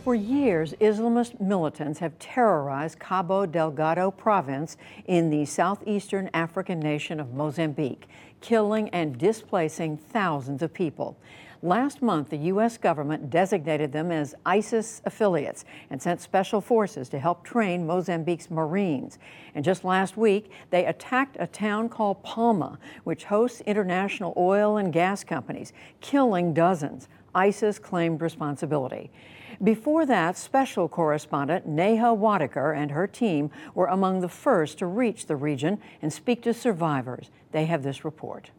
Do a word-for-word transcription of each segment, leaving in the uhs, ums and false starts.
For years, Islamist militants have terrorized Cabo Delgado province in the southeastern African nation of Mozambique, killing and displacing thousands of people. Last month, the U S government designated them as ISIS affiliates and sent special forces to help train Mozambique's Marines. And just last week, they attacked a town called Palma, which hosts international oil and gas companies, killing dozens. ISIS claimed responsibility. Before that, special correspondent Neha Wadekar and her team were among the first to reach the region and speak to survivors. They have this report.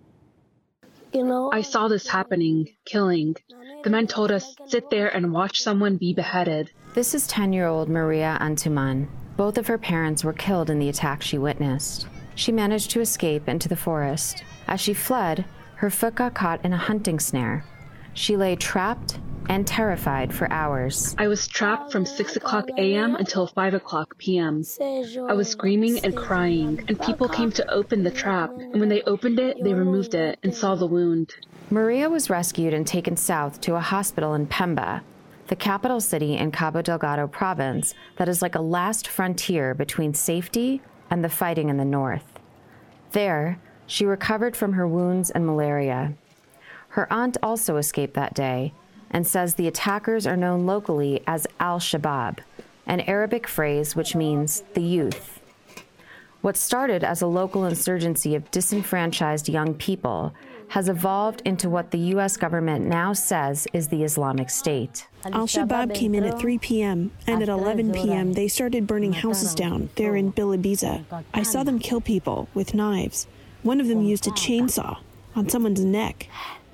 You know, I saw this happening, killing. The men told us, sit there and watch someone be beheaded. This is ten-year-old Maria Antuman. Both of her parents were killed in the attack she witnessed. She managed to escape into the forest. As she fled, her foot got caught in a hunting snare. She lay trapped and terrified for hours. I was trapped from six o'clock a m until five o'clock p m I was screaming and crying, and people came to open the trap. And when they opened it, they removed it and saw the wound. Maria was rescued and taken south to a hospital in Pemba, the capital city in Cabo Delgado province that is like a last frontier between safety and the fighting in the north. There, she recovered from her wounds and malaria. Her aunt also escaped that day and says the attackers are known locally as Al-Shabaab, an Arabic phrase which means the youth. What started as a local insurgency of disenfranchised young people has evolved into what the U S government now says is the Islamic State. Al-Shabaab came in at three p m and at eleven p m they started burning houses down there in Bilibiza. I saw them kill people with knives. One of them used a chainsaw on someone's neck.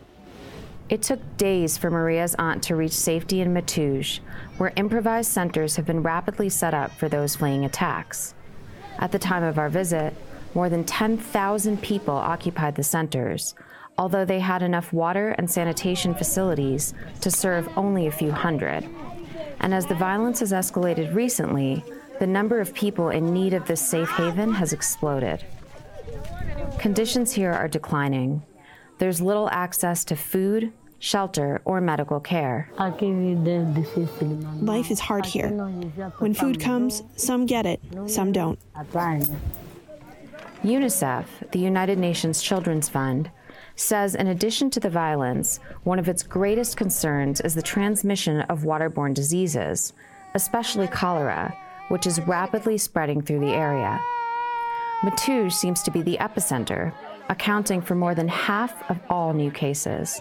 It took days for Maria's aunt to reach safety in Matouj, where improvised centers have been rapidly set up for those fleeing attacks. At the time of our visit, more than ten thousand people occupied the centers, although they had enough water and sanitation facilities to serve only a few hundred. And as the violence has escalated recently, the number of people in need of this safe haven has exploded. Conditions here are declining. There's little access to food, shelter, or medical care. Life is hard here. When food comes, some get it, some don't. UNICEF, the United Nations Children's Fund, says in addition to the violence, one of its greatest concerns is the transmission of waterborne diseases, especially cholera, which is rapidly spreading through the area. Matouj seems to be the epicenter, accounting for more than half of all new cases.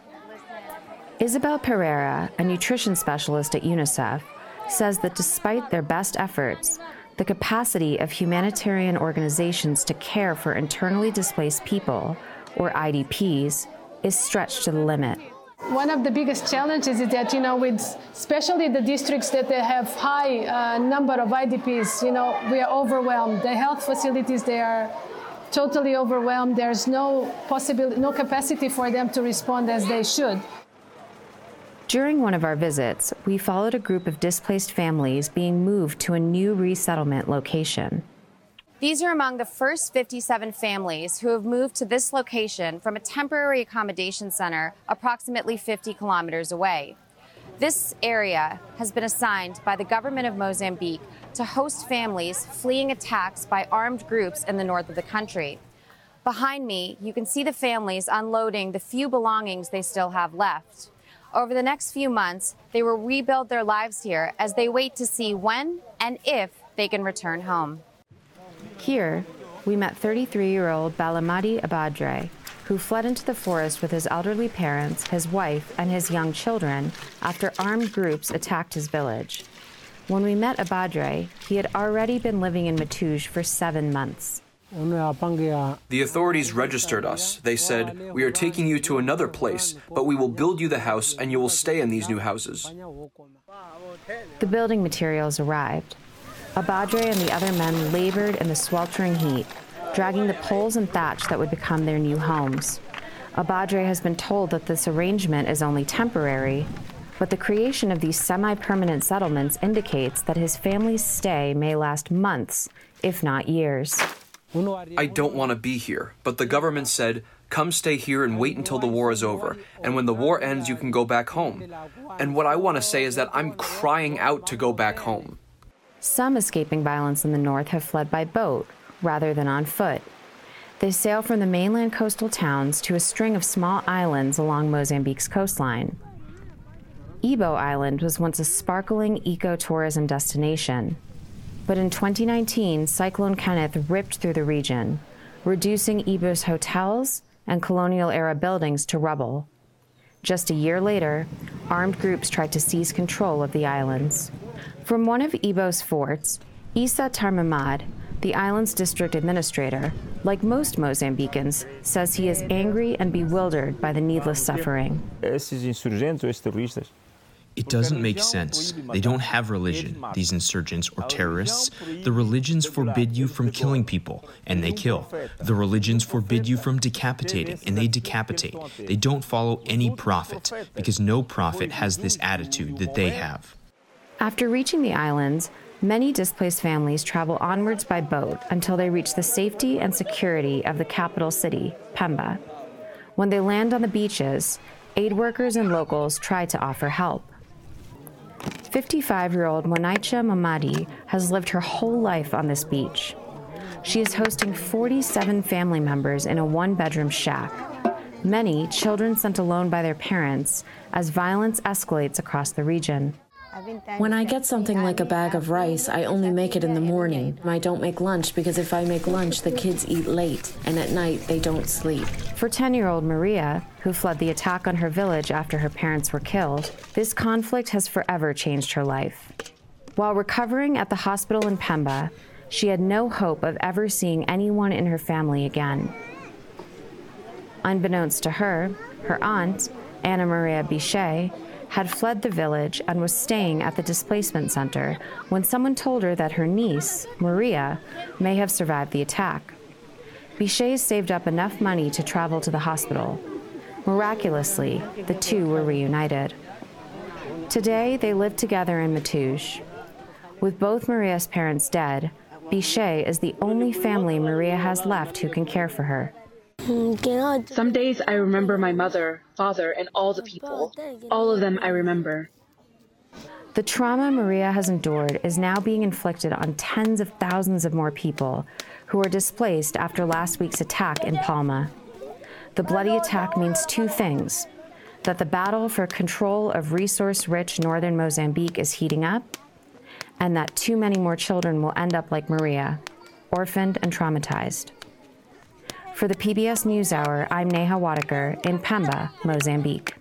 Isabel Pereira, a nutrition specialist at UNICEF, says that despite their best efforts, the capacity of humanitarian organizations to care for internally displaced people, or I D Ps, is stretched to the limit. One of the biggest challenges is that, you know, with especially the districts that they have high uh, number of I D Ps, you know, we are overwhelmed. The health facilities, they are totally overwhelmed. There's no possibility, no capacity for them to respond as they should. During one of our visits, we followed a group of displaced families being moved to a new resettlement location. These are among the first fifty-seven families who have moved to this location from a temporary accommodation center approximately fifty kilometers away. This area has been assigned by the government of Mozambique to host families fleeing attacks by armed groups in the north of the country. Behind me, you can see the families unloading the few belongings they still have left. Over the next few months, they will rebuild their lives here as they wait to see when and if they can return home. Here, we met thirty-three-year-old Balamadi Abadre, who fled into the forest with his elderly parents, his wife, and his young children after armed groups attacked his village. When we met Abadre, he had already been living in Matouj for seven months. The authorities registered us. They said, "We are taking you to another place, but we will build you the house and you will stay in these new houses." The building materials arrived. Abadre and the other men labored in the sweltering heat, dragging the poles and thatch that would become their new homes. Abadre has been told that this arrangement is only temporary, but the creation of these semi-permanent settlements indicates that his family's stay may last months, if not years. I don't want to be here, but the government said, come stay here and wait until the war is over. And when the war ends, you can go back home. And what I want to say is that I'm crying out to go back home. Some escaping violence in the north have fled by boat rather than on foot. They sail from the mainland coastal towns to a string of small islands along Mozambique's coastline. Ibo Island was once a sparkling ecotourism destination. But in twenty nineteen, Cyclone Kenneth ripped through the region, reducing Ibo's hotels and colonial-era buildings to rubble. Just a year later, armed groups tried to seize control of the islands. From one of Ibo's forts, Issa Tarmamad, the island's district administrator, like most Mozambicans, says he is angry and bewildered by the needless suffering. It doesn't make sense. They don't have religion, these insurgents or terrorists. The religions forbid you from killing people, and they kill. The religions forbid you from decapitating, and they decapitate. They don't follow any prophet, because no prophet has this attitude that they have. After reaching the islands, many displaced families travel onwards by boat until they reach the safety and security of the capital city, Pemba. When they land on the beaches, aid workers and locals try to offer help. fifty-five-year-old Wanaicha Mamadi has lived her whole life on this beach. She is hosting forty-seven family members in a one-bedroom shack, many children sent alone by their parents as violence escalates across the region. When I get something like a bag of rice, I only make it in the morning. I don't make lunch because if I make lunch, the kids eat late, and at night they don't sleep. For ten-year-old Maria, who fled the attack on her village after her parents were killed, this conflict has forever changed her life. While recovering at the hospital in Pemba, she had no hope of ever seeing anyone in her family again. Unbeknownst to her, her aunt, Anna Maria Bichet, had fled the village and was staying at the displacement center when someone told her that her niece, Maria, may have survived the attack. Bichet saved up enough money to travel to the hospital. Miraculously, the two were reunited. Today, they live together in Matouche. With both Maria's parents dead, Bichet is the only family Maria has left who can care for her. Some days I remember my mother, father, and all the people. All of them I remember. The trauma Maria has endured is now being inflicted on tens of thousands of more people who are displaced after last week's attack in Palma. The bloody attack means two things: that the battle for control of resource-rich northern Mozambique is heating up, and that too many more children will end up like Maria, orphaned and traumatized. For the P B S NewsHour, I'm Neha Wadekar in Pemba, Mozambique.